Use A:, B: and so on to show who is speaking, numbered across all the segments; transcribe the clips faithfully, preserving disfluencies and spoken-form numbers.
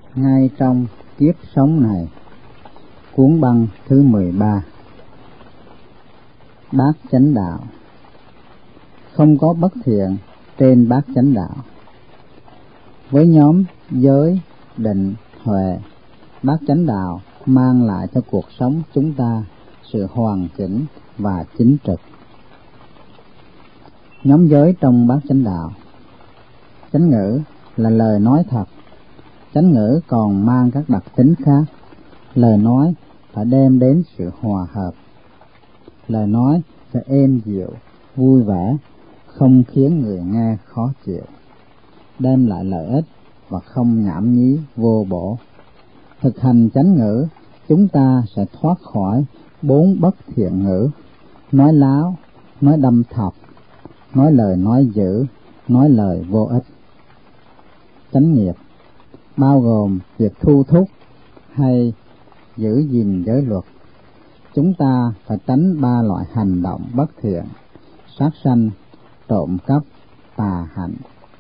A: ngay trong kiếp sống này. Cuốn băng thứ mười ba. Bát chánh đạo. Không có bất thiện trên bát chánh đạo. Với nhóm giới, định, huệ, bát chánh đạo mang lại cho cuộc sống chúng ta sự hoàn chỉnh và chính trực. Nhóm giới trong bát chánh đạo. Chánh ngữ là lời nói thật. Chánh ngữ còn mang các đặc tính khác. Lời nói phải đem đến sự hòa hợp. Lời nói phải êm dịu, vui vẻ, không khiến người nghe khó chịu, đem lại lợi ích và không nhảm nhí vô bổ. Thực hành chánh ngữ, chúng ta sẽ thoát khỏi bốn bất thiện ngữ: nói láo, nói đâm thọc, nói lời nói dữ, nói lời vô ích. Chánh nghiệp bao gồm việc thu thúc hay giữ gìn giới luật. Chúng ta phải tránh ba loại hành động bất thiện: sát sanh, trộm cắp, tà hạnh.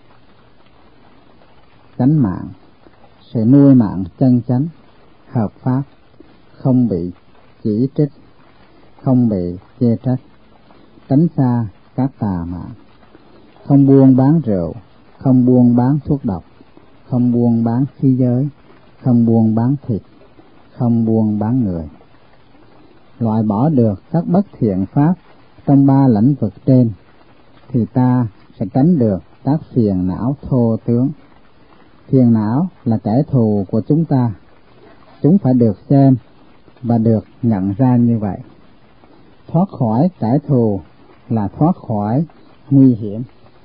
A: Chánh mạng, sự nuôi mạng chân chánh, hợp pháp, không bị chỉ trích, không bị chê trách, tránh xa các tà mạng. Không buôn bán rượu, không buôn bán thuốc độc, không buôn bán khí giới, không buôn bán thịt, không buôn bán người. Loại bỏ được các bất thiện pháp trong ba lĩnh vực trên, thì ta sẽ tránh được các phiền não thô tướng. Phiền não là kẻ thù của chúng ta. Chúng phải được xem và được nhận ra như vậy. Thoát khỏi kẻ thù là thoát khỏi nguy hiểm.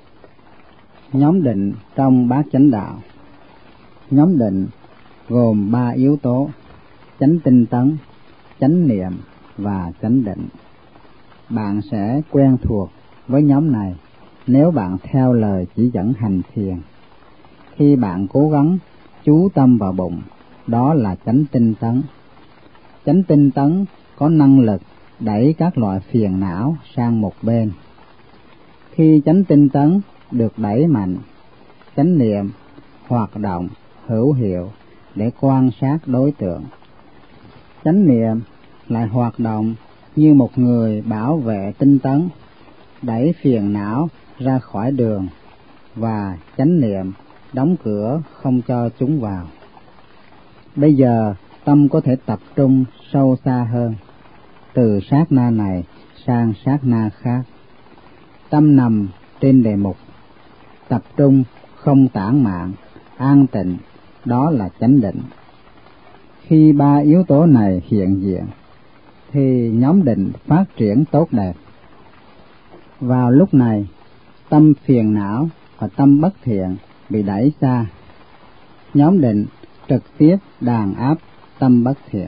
A: Nhóm định trong bát chánh đạo. Nhóm định gồm ba yếu tố: chánh tinh tấn, chánh niệm và chánh định. Bạn sẽ quen thuộc với nhóm này nếu bạn theo lời chỉ dẫn hành thiền. Khi bạn cố gắng chú tâm vào bụng, đó là chánh tinh tấn. Chánh tinh tấn có năng lực đẩy các loại phiền não sang một bên. Khi chánh tinh tấn được đẩy mạnh, chánh niệm hoạt động hữu hiệu để quan sát đối tượng. Chánh niệm lại hoạt động như một người bảo vệ tinh tấn, đẩy phiền não ra khỏi đường, và chánh niệm đóng cửa không cho chúng vào. Bây giờ tâm có thể tập trung sâu xa hơn, từ sát na này sang sát na khác. Tâm nằm trên đề mục, tập trung không tản mạn, an tịnh, đó là chánh định. Khi ba yếu tố này hiện diện, thì nhóm định phát triển tốt đẹp. Vào lúc này, tâm phiền não và tâm bất thiện bị đẩy xa. Nhóm định trực tiếp đàn áp tâm bất thiện.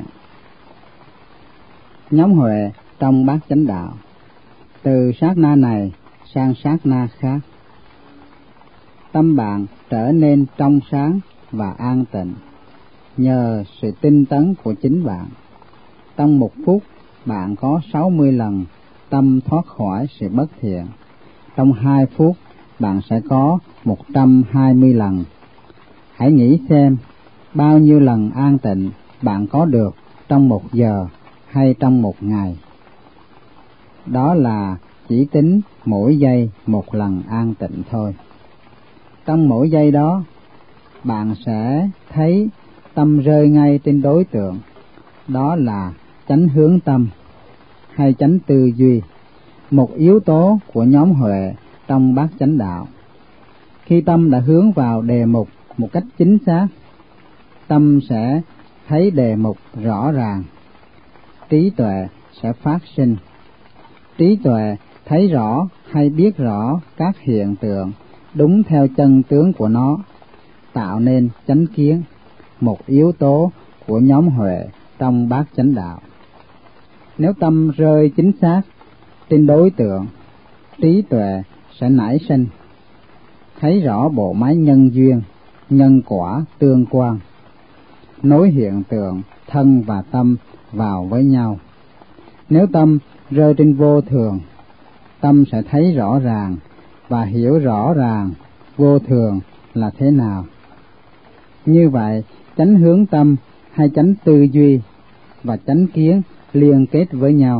A: Nhóm huệ trong bát chánh đạo. Từ sát na này sang sát na khác, tâm bạn trở nên trong sáng và an tịnh nhờ sự tinh tấn của chính bạn. Trong một phút, bạn có sáu mươi lần tâm thoát khỏi sự bất thiện. Trong hai phút, bạn sẽ có một trăm hai mươi lần. Hãy nghĩ xem bao nhiêu lần an tịnh bạn có được trong một giờ hay trong một ngày. Đó là chỉ tính mỗi giây một lần an tịnh thôi. Trong mỗi giây đó, bạn sẽ thấy tâm rơi ngay trên đối tượng. Đó là chánh hướng tâm hay chánh tư duy, một yếu tố của nhóm huệ trong bát chánh đạo. Khi tâm đã hướng vào đề mục một cách chính xác, tâm sẽ thấy đề mục rõ ràng. Trí tuệ sẽ phát sinh. Trí tuệ thấy rõ hay biết rõ các hiện tượng đúng theo chân tướng của nó, tạo nên chánh kiến, một yếu tố của nhóm huệ trong bát chánh đạo. Nếu tâm rơi chính xác trên đối tượng, trí tuệ sẽ nảy sinh, thấy rõ bộ máy nhân duyên, nhân quả tương quan, nối hiện tượng thân và tâm vào với nhau. Nếu tâm rơi trên vô thường, tâm sẽ thấy rõ ràng và hiểu rõ ràng vô thường là thế nào. Như vậy, chánh hướng tâm hay chánh tư duy và chánh kiến liên kết với nhau.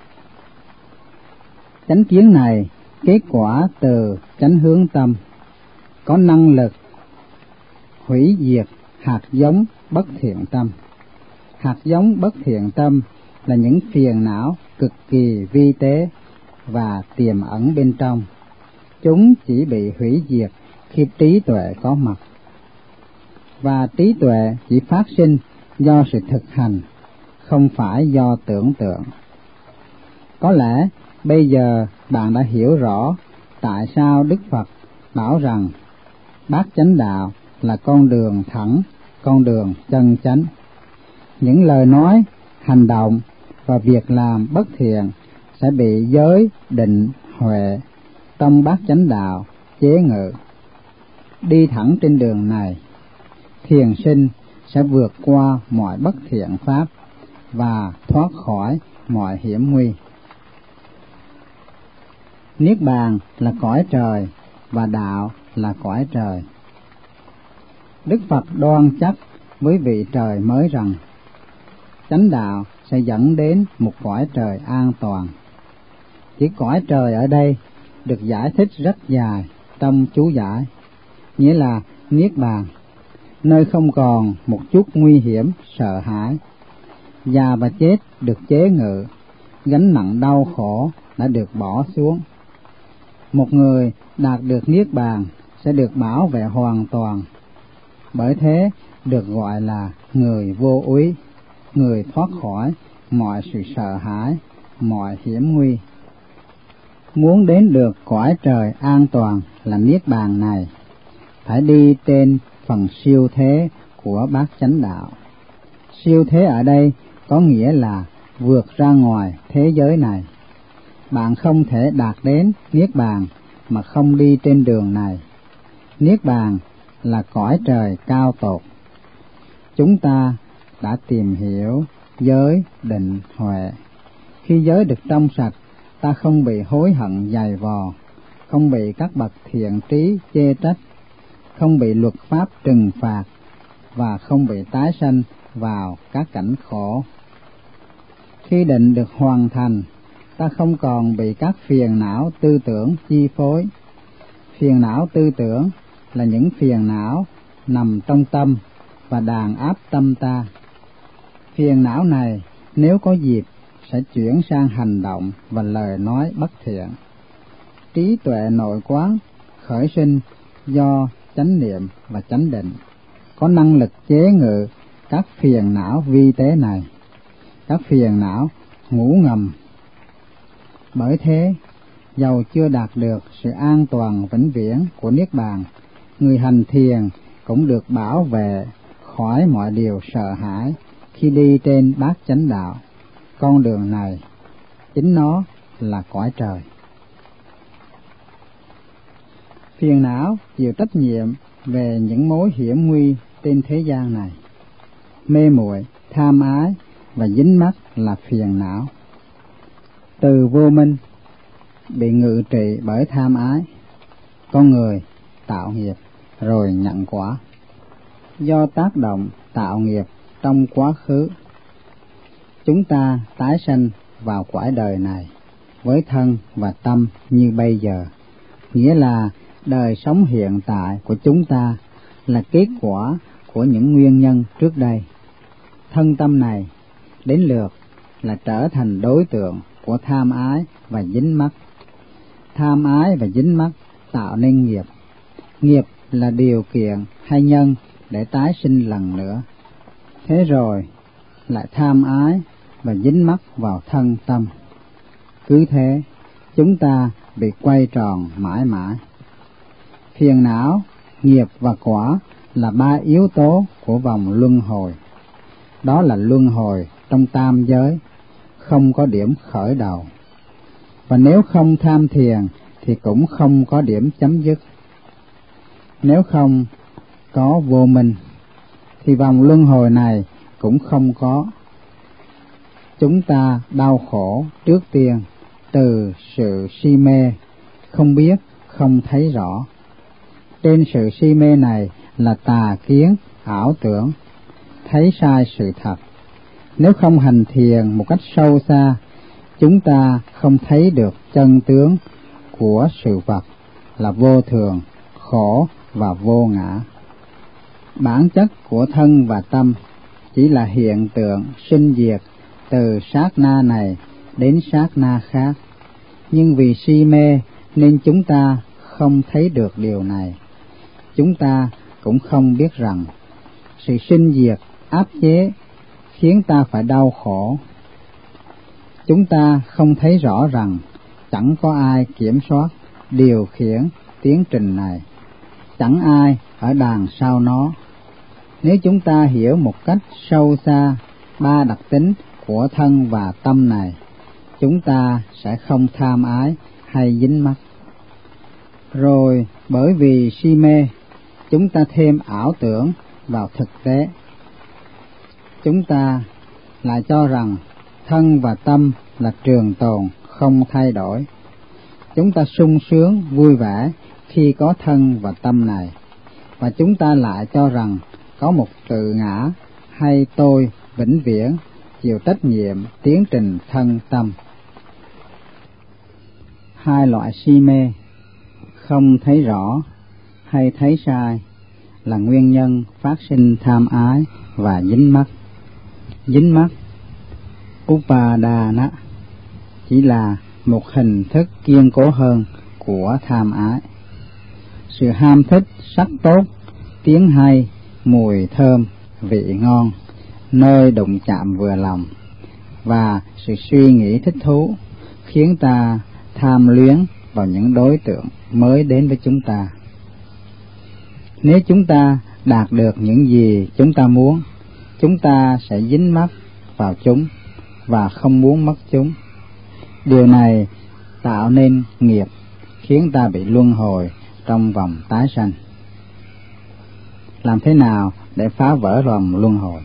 A: Chánh kiến này kết quả từ chánh hướng tâm, có năng lực hủy diệt hạt giống bất thiện tâm. Hạt giống bất thiện tâm là những phiền não cực kỳ vi tế và tiềm ẩn bên trong. Chúng chỉ bị hủy diệt khi trí tuệ có mặt, và trí tuệ chỉ phát sinh do sự thực hành, không phải do tưởng tượng. Có lẽ bây giờ bạn đã hiểu rõ tại sao Đức Phật bảo rằng bát chánh đạo là con đường thẳng, con đường chân chánh. Những lời nói, hành động và việc làm bất thiện sẽ bị giới, định, huệ trong bát chánh đạo chế ngự. Đi thẳng trên đường này, thiền sinh sẽ vượt qua mọi bất thiện pháp và thoát khỏi mọi hiểm nguy. Niết bàn là cõi trời và đạo là cõi trời. Đức Phật đoan chắc với vị trời mới rằng chánh đạo sẽ dẫn đến một cõi trời an toàn. Chỉ cõi trời ở đây được giải thích rất dài trong chú giải, nghĩa là niết bàn, nơi không còn một chút nguy hiểm sợ hãi, già và chết được chế ngự, gánh nặng đau khổ đã được bỏ xuống. Một người đạt được niết bàn sẽ được bảo vệ hoàn toàn, bởi thế được gọi là người vô úy, người thoát khỏi mọi sự sợ hãi, mọi hiểm nguy. Muốn đến được cõi trời an toàn là niết bàn này, phải đi trên phần siêu thế của bát chánh đạo. Siêu thế ở đây có nghĩa là vượt ra ngoài thế giới này. Bạn không thể đạt đến niết bàn mà không đi trên đường này. Niết bàn là cõi trời cao tột. Chúng ta đã tìm hiểu giới, định, huệ. Khi giới được trong sạch, ta không bị hối hận dày vò, không bị các bậc thiện trí chê trách, không bị luật pháp trừng phạt và không bị tái sanh vào các cảnh khổ. Khi định được hoàn thành, ta không còn bị các phiền não tư tưởng chi phối. Phiền não tư tưởng là những phiền não nằm trong tâm và đàn áp tâm ta. Phiền não này nếu có dịp sẽ chuyển sang hành động và lời nói bất thiện. Trí tuệ nội quán khởi sinh do chánh niệm và chánh định, có năng lực chế ngự các phiền não vi tế này, các phiền não ngủ ngầm. Bởi thế, dầu chưa đạt được sự an toàn vĩnh viễn của niết bàn, người hành thiền cũng được bảo vệ khỏi mọi điều sợ hãi khi đi trên bát chánh đạo. Con đường này chính nó là cõi trời. Phiền não chịu trách nhiệm về những mối hiểm nguy trên thế gian này. Mê muội, tham ái và dính mắc là phiền não. Từ vô minh bị ngự trị bởi tham ái, con người tạo nghiệp rồi nhận quả. Do tác động tạo nghiệp trong quá khứ, chúng ta tái sanh vào cõi đời này với thân và tâm như bây giờ, nghĩa là đời sống hiện tại của chúng ta là kết quả của những nguyên nhân trước đây. Thân tâm này đến lượt là trở thành đối tượng của tham ái và dính mắc. Tham ái và dính mắc tạo nên nghiệp. Nghiệp là điều kiện hay nhân để tái sinh lần nữa. Thế rồi lại tham ái và dính mắc vào thân tâm. Cứ thế, chúng ta bị quay tròn mãi mãi. Phiền não, nghiệp và quả là ba yếu tố của vòng luân hồi. Đó là luân hồi trong tam giới, không có điểm khởi đầu. Và nếu không tham thiền thì cũng không có điểm chấm dứt. Nếu không có vô minh thì vòng luân hồi này cũng không có. Chúng ta đau khổ trước tiên từ sự si mê, không biết, không thấy rõ. Trên sự si mê này là tà kiến, ảo tưởng, thấy sai sự thật. Nếu không hành thiền một cách sâu xa, chúng ta không thấy được chân tướng của sự vật là vô thường, khổ và vô ngã. Bản chất của thân và tâm chỉ là hiện tượng sinh diệt từ sát na này đến sát na khác. Nhưng vì si mê nên chúng ta không thấy được điều này. Chúng ta cũng không biết rằng sự sinh diệt áp chế khiến ta phải đau khổ. Chúng ta không thấy rõ rằng chẳng có ai kiểm soát, điều khiển tiến trình này, chẳng ai ở đằng sau nó. Nếu chúng ta hiểu một cách sâu xa ba đặc tính của thân và tâm này, chúng ta sẽ không tham ái hay dính mắc. Rồi bởi vì si mê, chúng ta thêm ảo tưởng vào thực tế. Chúng ta lại cho rằng thân và tâm là trường tồn, không thay đổi. Chúng ta sung sướng, vui vẻ khi có thân và tâm này, và chúng ta lại cho rằng có một tự ngã hay tôi vĩnh viễn chịu trách nhiệm tiến trình thân tâm. Hai loại si mê, không thấy rõ hay thấy sai, là nguyên nhân phát sinh tham ái và dính mắc. Dính mắc Upadana chỉ là một hình thức kiên cố hơn của tham ái. Sự ham thích sắc tốt, tiếng hay, mùi thơm, vị ngon, nơi đụng chạm vừa lòng, và sự suy nghĩ thích thú khiến ta tham luyến vào những đối tượng mới đến với chúng ta. Nếu chúng ta đạt được những gì chúng ta muốn, chúng ta sẽ dính mắc vào chúng và không muốn mất chúng. Điều này tạo nên nghiệp, khiến ta bị luân hồi trong vòng tái sanh. Làm thế nào để phá vỡ vòng luân hồi?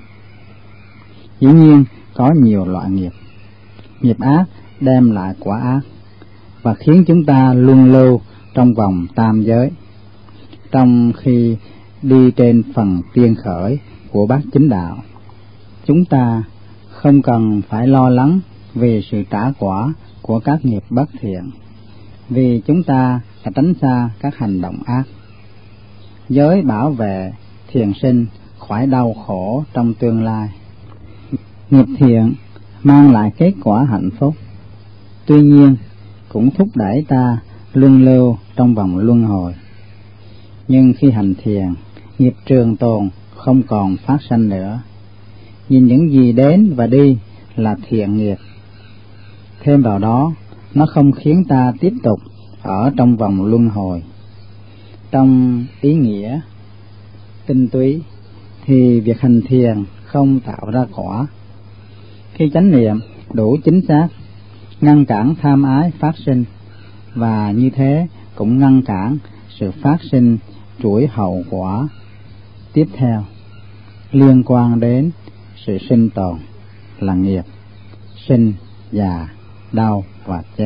A: Dĩ nhiên có nhiều loại nghiệp. Nghiệp ác đem lại quả ác và khiến chúng ta luân lưu trong vòng tam giới. Trong khi đi trên phần tiên khởi của bát chính đạo, chúng ta không cần phải lo lắng về sự trả quả của các nghiệp bất thiện, vì chúng ta đã tránh xa các hành động ác. Giới bảo vệ thiền sinh khỏi đau khổ trong tương lai. Nghiệp thiện mang lại kết quả hạnh phúc, tuy nhiên cũng thúc đẩy ta luân lưu trong vòng luân hồi. Nhưng khi hành thiền, nghiệp trường tồn không còn phát sanh nữa. Nhìn những gì đến và đi là thiện nghiệp. Thêm vào đó, nó không khiến ta tiếp tục ở trong vòng luân hồi. Trong ý nghĩa tinh túy thì việc hành thiền không tạo ra quả. Khi chánh niệm đủ chính xác, ngăn cản tham ái phát sinh, và như thế cũng ngăn cản sự phát sinh chuỗi hậu quả tiếp theo liên quan đến sự sinh tồn là nghiệp, sinh, già, đau và chết.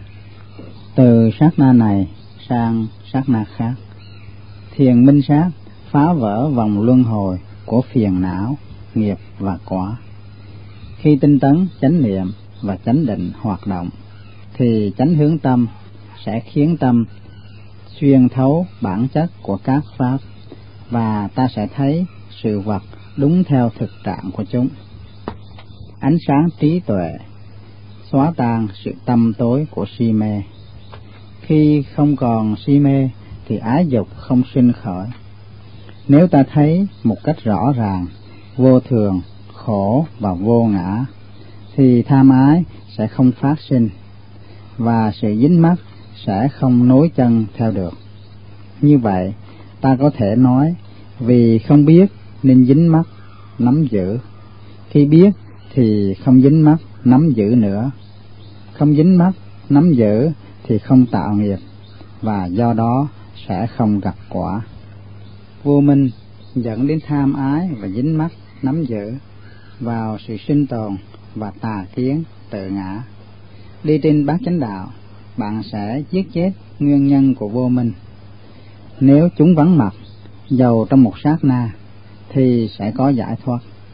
A: Từ sát na này sang sát na khác, thiền minh sát phá vỡ vòng luân hồi của phiền não, nghiệp và quả. Khi tinh tấn chánh niệm và chánh định hoạt động, thì chánh hướng tâm sẽ khiến tâm xuyên thấu bản chất của các pháp, và ta sẽ thấy sự vật đúng theo thực trạng của chúng. Ánh sáng trí tuệ xóa tan sự tăm tối của si mê. Khi không còn si mê thì ái dục không sinh khởi. Nếu ta thấy một cách rõ ràng vô thường, khổ và vô ngã, thì tham ái sẽ không phát sinh, và sự dính mắc sẽ không nối chân theo được. Như vậy, ta có thể nói vì không biết nên dính mắc, nắm giữ. Khi biết thì không dính mắc, nắm giữ nữa. Không dính mắc, nắm giữ thì không tạo nghiệp, và do đó sẽ không gặp quả. Vô minh dẫn đến tham ái và dính mắc, nắm giữ vào sự sinh tồn và tà kiến, tự ngã. Đi trên bát chánh đạo, bạn sẽ giết chết nguyên nhân của vô minh. Nếu chúng vắng mặt, dầu trong một sát na, thì sẽ có giải thoát.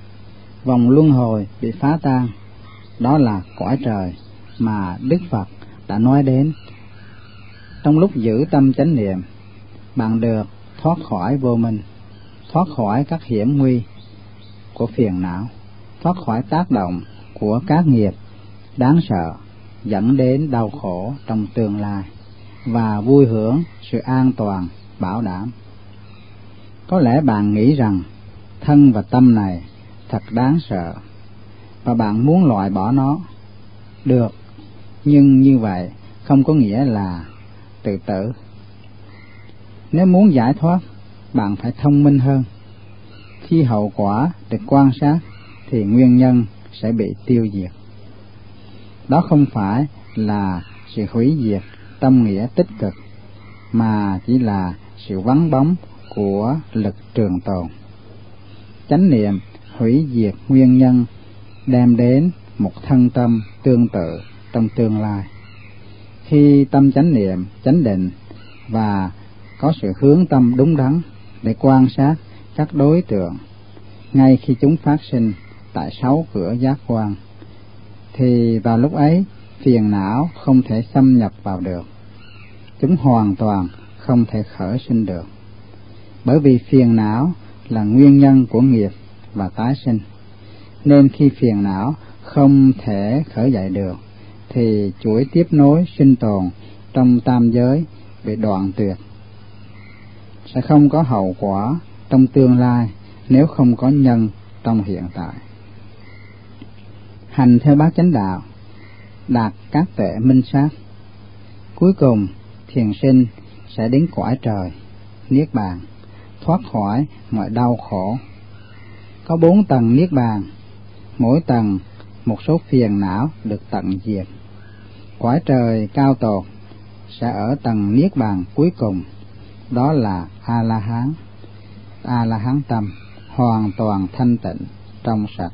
A: vòng luân hồi bị phá tan. Đó là cõi trời mà Đức Phật đã nói đến. Trong lúc giữ tâm chánh niệm, bạn được thoát khỏi vô minh, thoát khỏi các hiểm nguy của phiền não, thoát khỏi tác động của các nghiệp đáng sợ dẫn đến đau khổ trong tương lai, và vui hưởng sự an toàn bảo đảm. Có lẽ bạn nghĩ rằng thân và tâm này thật đáng sợ và bạn muốn loại bỏ nó. Được, nhưng như vậy không có nghĩa là tự tử. Nếu muốn giải thoát, bạn phải thông minh hơn. Khi hậu quả được quan sát thì nguyên nhân sẽ bị tiêu diệt. Đó không phải là sự hủy diệt tâm nghĩa tích cực, mà chỉ là sự vắng bóng của lực trường tồn. Chánh niệm hủy diệt nguyên nhân, đem đến một thân tâm tương tự trong tương lai. Khi tâm chánh niệm chánh định và có sự hướng tâm đúng đắn để quan sát các đối tượng ngay khi chúng phát sinh tại sáu cửa giác quan, thì vào lúc ấy phiền não không thể xâm nhập vào được. Chúng hoàn toàn không thể khởi sinh được, bởi vì phiền não là nguyên nhân của nghiệp và tái sinh. Nên khi phiền não không thể khởi dậy được, thì chuỗi tiếp nối sinh tồn trong tam giới bị đoạn tuyệt. Sẽ không có hậu quả trong tương lai nếu không có nhân trong hiện tại. Hành theo bát chánh đạo, đạt các tuệ minh sát, cuối cùng thiền sinh sẽ đến cõi trời niết bàn, thoát khỏi mọi đau khổ. Có bốn tầng niết bàn, mỗi tầng một số phiền não được tận diệt. Cõi trời cao tột sẽ ở tầng niết bàn cuối cùng, đó là A La Hán. A La Hán tâm hoàn toàn thanh tịnh trong sạch.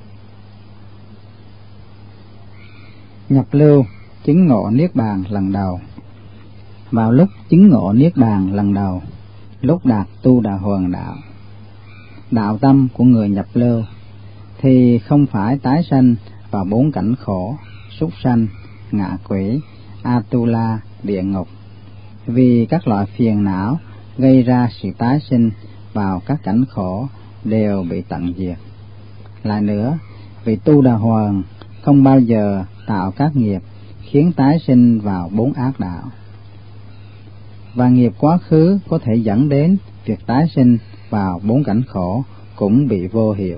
A: Nhập lưu chứng ngộ niết bàn lần đầu. Vào lúc chứng ngộ niết bàn lần đầu, lúc đạt tu đà hoàn đạo, đạo tâm của người nhập lưu, thì không phải tái sanh vào bốn cảnh khổ: súc sanh, ngạ quỷ, Atula, địa ngục, vì các loại phiền não gây ra sự tái sinh vào các cảnh khổ đều bị tận diệt. Lại nữa, vì tu đà hoàn không bao giờ tạo các nghiệp khiến tái sinh vào bốn ác đạo, và nghiệp quá khứ có thể dẫn đến việc tái sinh vào bốn cảnh khổ cũng bị vô hiệu.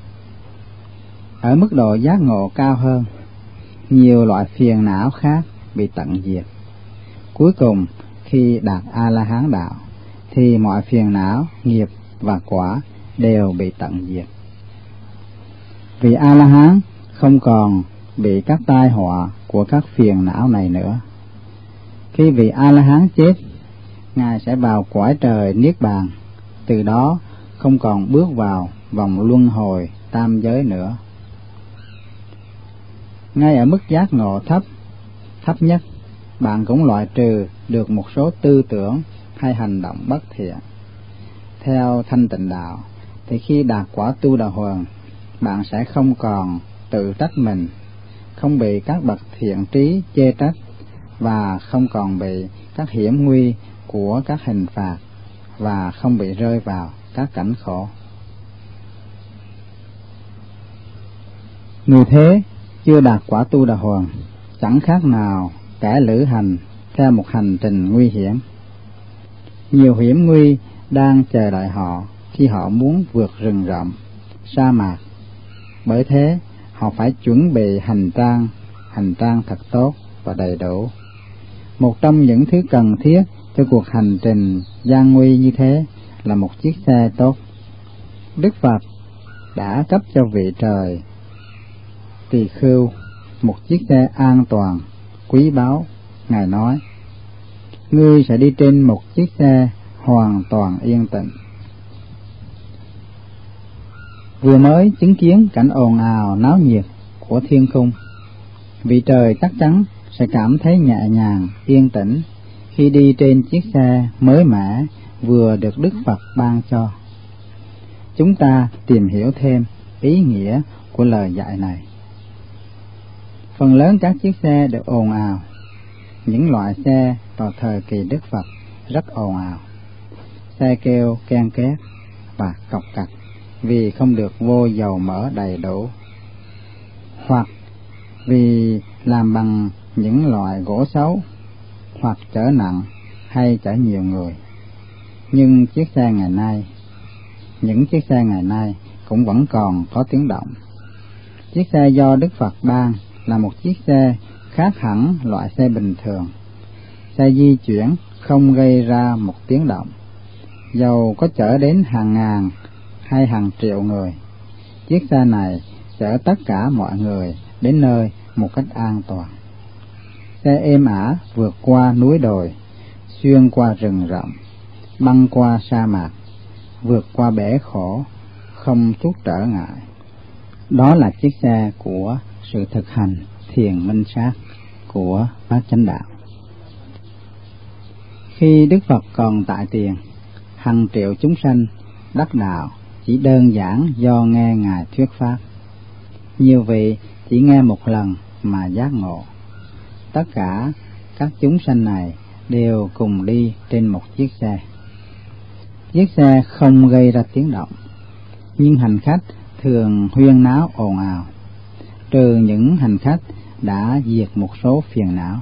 A: Ở mức độ giác ngộ cao hơn, nhiều loại phiền não khác bị tận diệt. Cuối cùng, khi đạt A-la-hán đạo, thì mọi phiền não, nghiệp và quả đều bị tận diệt. Vì A-la-hán không còn bị các tai họa của các phiền não này nữa. Khi vị A-la-hán chết, Ngài sẽ vào cõi trời niết bàn, từ đó không còn bước vào vòng luân hồi tam giới nữa. Ngay ở mức giác ngộ thấp, thấp nhất, bạn cũng loại trừ được một số tư tưởng hay hành động bất thiện. Theo thanh tịnh đạo, thì khi đạt quả tu đà hoàn, bạn sẽ không còn tự trách mình, không bị các bậc thiện trí chê trách, và không còn bị các hiểm nguy của các hình phạt, và không bị rơi vào các cảnh khổ. Người thế chưa đạt quả tu đà hoàn chẳng khác nào kẻ lữ hành theo một hành trình nguy hiểm. Nhiều hiểm nguy đang chờ đợi họ khi họ muốn vượt rừng rậm, sa mạc. Bởi thế, họ phải chuẩn bị hành trang, hành trang thật tốt và đầy đủ. Một trong những thứ cần thiết cho cuộc hành trình gian nguy như thế là một chiếc xe tốt. Đức Phật đã cấp cho vị trời Tỳ Khưu một chiếc xe an toàn, quý báu. Ngài nói: ngươi sẽ đi trên một chiếc xe hoàn toàn yên tĩnh. Vừa mới chứng kiến cảnh ồn ào náo nhiệt của thiên cung, vị trời chắc chắn sẽ cảm thấy nhẹ nhàng, yên tĩnh khi đi trên chiếc xe mới mẻ vừa được Đức Phật ban cho. Chúng ta tìm hiểu thêm ý nghĩa của lời dạy này. Phần lớn các chiếc xe đều ồn ào. Những loại xe vào thời kỳ Đức Phật rất ồn ào. Xe kêu ken két và cộc cạch vì không được vô dầu mỡ đầy đủ, hoặc vì làm bằng những loại gỗ xấu, hoặc chở nặng hay chở nhiều người. Nhưng chiếc xe ngày nay, những chiếc xe ngày nay cũng vẫn còn có tiếng động. Chiếc xe do Đức Phật ban là một chiếc xe khác hẳn loại xe bình thường. Xe di chuyển không gây ra một tiếng động, dầu có chở đến hàng ngàn hay hàng triệu người. Chiếc xe này chở tất cả mọi người đến nơi một cách an toàn. Xe êm ả vượt qua núi đồi, xuyên qua rừng rậm, băng qua sa mạc, vượt qua bể khổ, không chút trở ngại. Đó là chiếc xe của sự thực hành thiền minh sát của Bát Chánh Đạo. Khi Đức Phật còn tại tiền, hàng triệu chúng sanh đắc đạo chỉ đơn giản do nghe Ngài thuyết pháp. Nhiều vị chỉ nghe một lần mà giác ngộ. Tất cả các chúng sanh này đều cùng đi trên một chiếc xe. Chiếc xe không gây ra tiếng động, nhưng hành khách thường huyên náo ồn ào, trừ những hành khách đã diệt một số phiền não.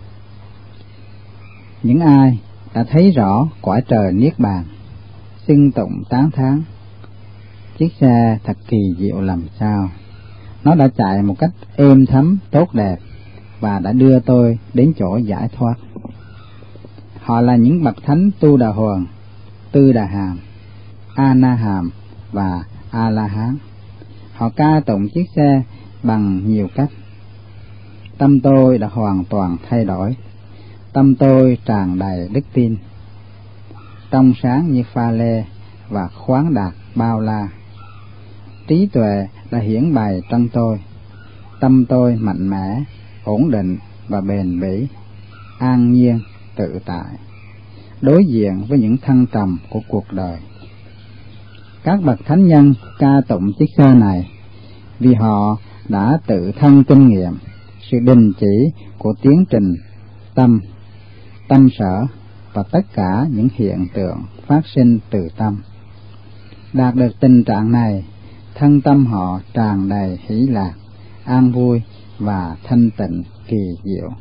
A: Những ai đã thấy rõ cõi trời niết bàn, xưng tụng tán thán: chiếc xe thật kỳ diệu làm sao, nó đã chạy một cách êm thấm tốt đẹp và đã đưa tôi đến chỗ giải thoát. Họ là những bậc thánh Tu Đà Hoàn, Tư Đà Hàm, A Na Hàm và A La Hán. Họ ca tụng chiếc xe bằng nhiều cách. Tâm tôi đã hoàn toàn thay đổi, tâm tôi tràn đầy đức tin, trong sáng như pha lê và khoáng đạt bao la. Trí tuệ đã hiển bày trong tôi, tâm tôi mạnh mẽ, ổn định và bền bỉ, an nhiên, tự tại, đối diện với những thăng trầm của cuộc đời. Các bậc thánh nhân ca tụng chiếc xe này vì họ đã tự thân kinh nghiệm sự đình chỉ của tiến trình tâm, tâm sở và tất cả những hiện tượng phát sinh từ tâm. Đạt được tình trạng này, thân tâm họ tràn đầy hỷ lạc, an vui và thanh tịnh kỳ diệu.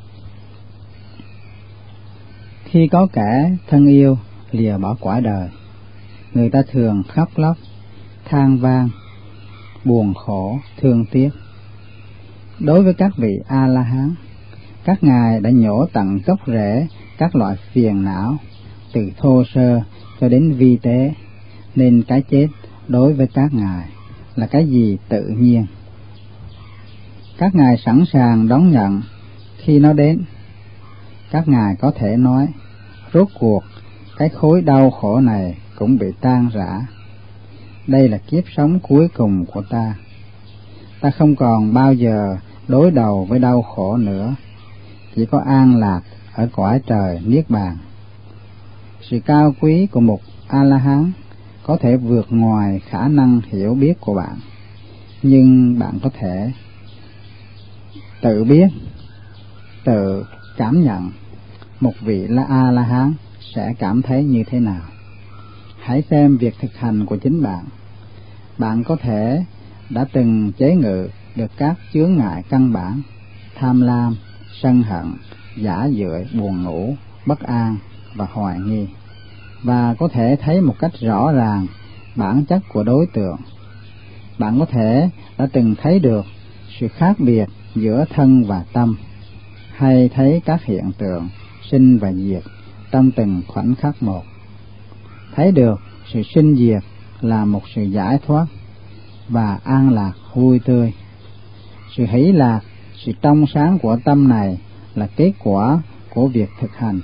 A: Khi có kẻ thân yêu lìa bỏ cõi đời, người ta thường khóc lóc, than vang, buồn khổ, thương tiếc. Đối với các vị A-la-hán, các ngài đã nhổ tận gốc rễ các loại phiền não, từ thô sơ cho đến vi tế, nên cái chết đối với các ngài là cái gì tự nhiên. Các ngài sẵn sàng đón nhận khi nó đến. Các ngài có thể nói: rốt cuộc cái khối đau khổ này cũng bị tan rã. Đây là kiếp sống cuối cùng của ta. Ta không còn bao giờ đối đầu với đau khổ nữa, chỉ có an lạc ở cõi trời niết bàn. Sự cao quý của một A-la-hán có thể vượt ngoài khả năng hiểu biết của bạn, nhưng bạn có thể tự biết, tự cảm nhận một vị là A-la-hán sẽ cảm thấy như thế nào. Hãy xem việc thực hành của chính bạn. Bạn có thể đã từng chế ngự được các chướng ngại căn bản: tham lam, sân hận, giả dưỡi, buồn ngủ, bất an và hoài nghi, và có thể thấy một cách rõ ràng bản chất của đối tượng. Bạn có thể đã từng thấy được sự khác biệt giữa thân và tâm, hay thấy các hiện tượng sinh và diệt trong từng khoảnh khắc một. Thấy được sự sinh diệt là một sự giải thoát và an lạc vui tươi. Sự hỷ lạc, sự trong sáng của tâm này là kết quả của việc thực hành.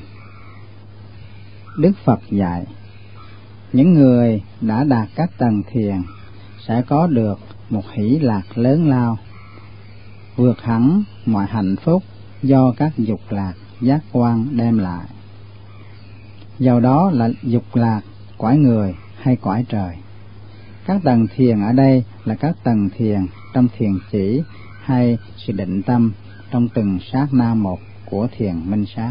A: Đức Phật dạy, những người đã đạt các tầng thiền sẽ có được một hỷ lạc lớn lao, vượt hẳn mọi hạnh phúc do các dục lạc giác quan đem lại. Dầu đó là dục lạc cõi người hay cõi trời, Các tầng thiền ở đây là các tầng thiền trong thiền chỉ hay sự định tâm trong từng sát na một của thiền minh sát.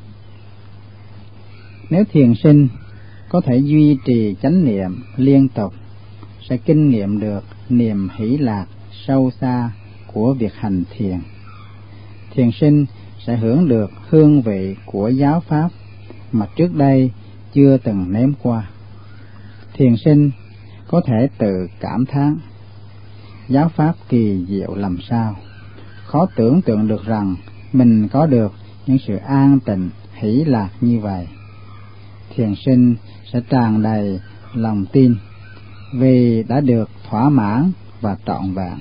A: Nếu thiền sinh có thể duy trì chánh niệm liên tục, sẽ kinh nghiệm được niềm hỷ lạc sâu xa của việc hành thiền. Thiền sinh sẽ hưởng được hương vị của giáo pháp mà trước đây chưa từng nếm qua. Thiền sinh có thể tự cảm thán giáo pháp kỳ diệu làm sao, khó tưởng tượng được rằng mình có được những sự an tịnh hỷ lạc như vậy. Thiền sinh sẽ tràn đầy lòng tin vì đã được thỏa mãn và trọn vẹn.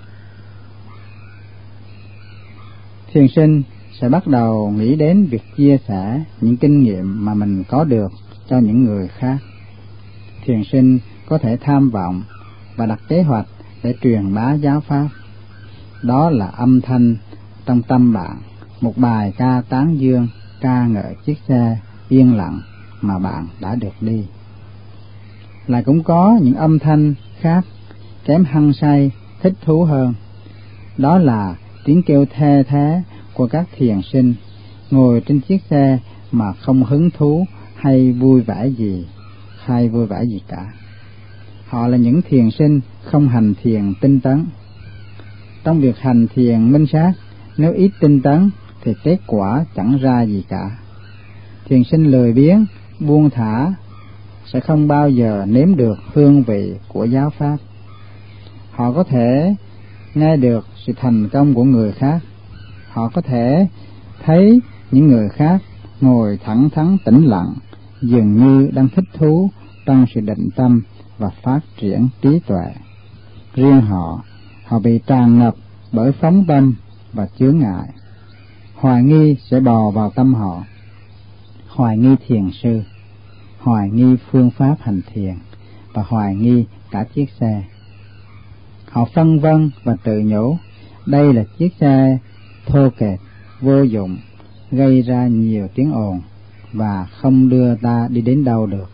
A: Thiền sinh sẽ bắt đầu nghĩ đến việc chia sẻ những kinh nghiệm mà mình có được cho những người khác. Thiền sinh có thể tham vọng và đặt kế hoạch để truyền bá giáo pháp. Đó là âm thanh trong tâm bạn, một bài ca tán dương ca ngợi chiếc xe yên lặng mà bạn đã được đi. Lại cũng có những âm thanh khác kém hăng say, thích thú hơn. Đó là tiếng kêu the thé của các thiền sinh ngồi trên chiếc xe mà không hứng thú hay vui vẻ gì, hay vui vẻ gì cả. Họ là những thiền sinh không hành thiền tinh tấn. Trong việc hành thiền minh sát, nếu ít tinh tấn thì kết quả chẳng ra gì cả. Thiền sinh lười biếng, buông thả sẽ không bao giờ nếm được hương vị của giáo pháp. Họ có thể nghe được sự thành công của người khác. Họ có thể thấy những người khác ngồi thẳng thắn tĩnh lặng, dường như đang thích thú trong sự định tâm và phát triển trí tuệ. Riêng họ, họ bị tràn ngập bởi phóng tâm và chướng ngại. Hoài nghi sẽ bò vào tâm họ, hoài nghi thiền sư, hoài nghi phương pháp hành thiền và hoài nghi cả chiếc xe. Họ phân vân và tự nhủ, đây là chiếc xe thô kệch, vô dụng, gây ra nhiều tiếng ồn và không đưa ta đi đến đâu được.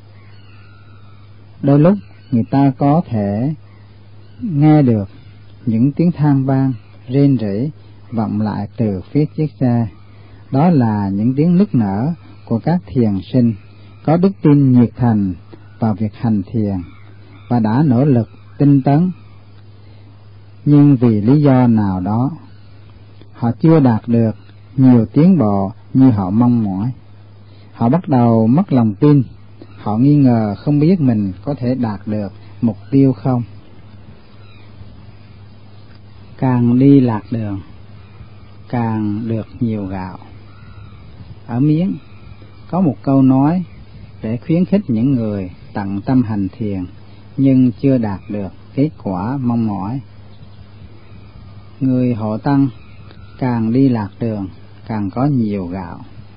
A: Đôi lúc người ta có thể nghe được những tiếng than vang, rên rỉ vọng lại từ phía chiếc xe. Đó là những tiếng nức nở của các thiền sinh có đức tin nhiệt thành vào việc hành thiền và đã nỗ lực tinh tấn. Nhưng vì lý do nào đó, họ chưa đạt được nhiều tiến bộ như họ mong mỏi. Họ bắt đầu mất lòng tin. Họ nghi ngờ không biết mình có thể đạt được mục tiêu không. Càng đi lạc đường, càng được nhiều gạo. Ở Miến có một câu nói để khuyến khích những người tận tâm hành thiền nhưng chưa đạt được kết quả mong mỏi. Người hộ tăng càng đi lạc đường càng có nhiều gạo.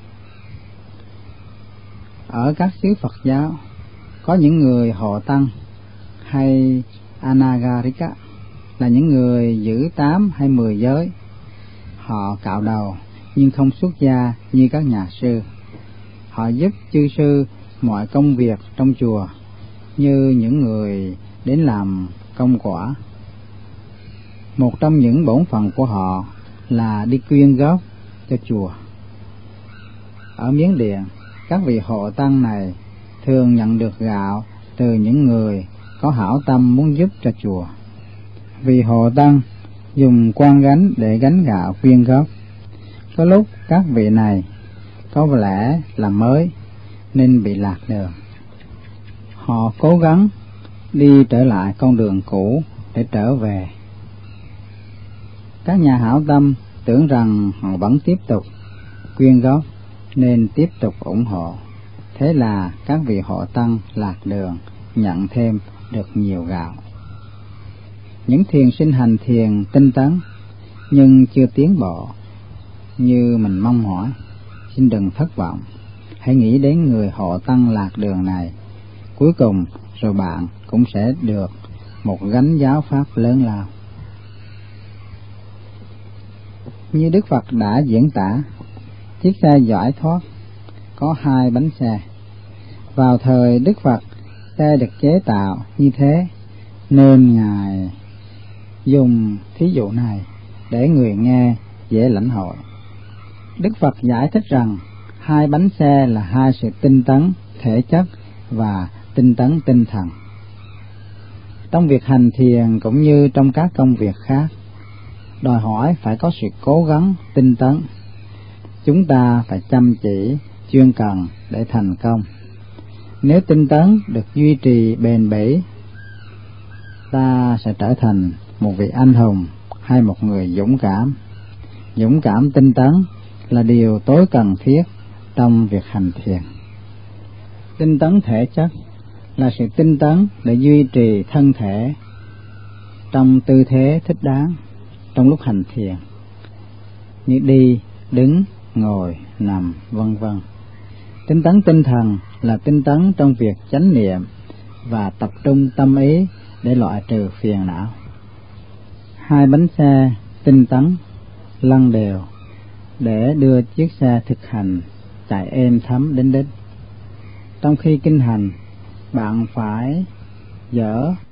A: Ở các xứ Phật giáo có những người hộ tăng hay anagarika là những người giữ tám hay mười giới. Họ cạo đầu nhưng không xuất gia như các nhà sư. Họ giúp chư sư mọi công việc trong chùa như những người đến làm công quả. Một trong những bổn phận của họ là đi quyên góp cho chùa. Ở Miến Điện, các vị hộ tăng này thường nhận được gạo từ những người có hảo tâm muốn giúp cho chùa. Vì hộ tăng dùng quan gánh để gánh gạo quyên góp. Có lúc các vị này có lẽ là mới nên bị lạc đường. Họ cố gắng đi trở lại con đường cũ để trở về. Các nhà hảo tâm tưởng rằng họ vẫn tiếp tục quyên góp nên tiếp tục ủng hộ. Thế là các vị hộ tăng lạc đường nhận thêm được nhiều gạo. Những thiền sinh hành thiền tinh tấn nhưng chưa tiến bộ như mình mong mỏi, xin đừng thất vọng. Hãy nghĩ đến người hộ tăng lạc đường này. Cuối cùng rồi bạn cũng sẽ được một gánh giáo pháp lớn lao. Như Đức Phật đã diễn tả, chiếc xe giải thoát có hai bánh xe. Vào thời Đức Phật, xe được chế tạo như thế nên Ngài dùng thí dụ này để người nghe dễ lãnh hội. Đức Phật giải thích rằng hai bánh xe là hai sự tinh tấn thể chất và tinh tấn tinh thần. Trong việc hành thiền cũng như trong các công việc khác, đòi hỏi phải có sự cố gắng tinh tấn. Chúng ta phải chăm chỉ, chuyên cần để thành công. Nếu tinh tấn được duy trì bền bỉ, ta sẽ trở thành một vị anh hùng hay một người dũng cảm. Dũng cảm tinh tấn là điều tối cần thiết trong việc hành thiền. Tinh tấn thể chất là sự tinh tấn để duy trì thân thể trong tư thế thích đáng trong lúc hành thiền, như đi, đứng, ngồi, nằm, vân vân. Tinh tấn tinh thần là tinh tấn trong việc chánh niệm và tập trung tâm ý để loại trừ phiền não. Hai bánh xe tinh tấn lăn đều để đưa chiếc xe thực hành chạy êm thấm đến đích. Trong khi kinh hành, bạn phải dở